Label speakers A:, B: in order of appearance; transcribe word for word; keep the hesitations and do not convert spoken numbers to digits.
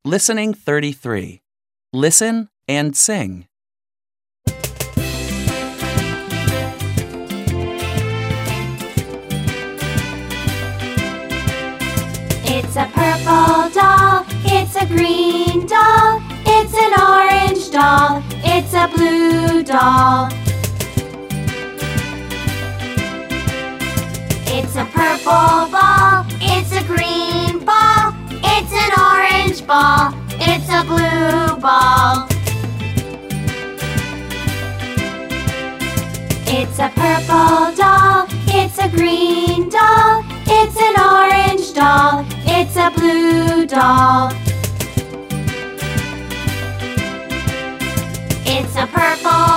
A: Listening thirty-three. Listen and sing.
B: It's a purple doll, it's a green doll, it's an orange doll, it's a blue doll. It's a purple ball, it's a green ball, it's an orange ball, it's a blue ball. It's a purple doll, it's a green doll, it's an orange doll, it's a blue doll. It's a purple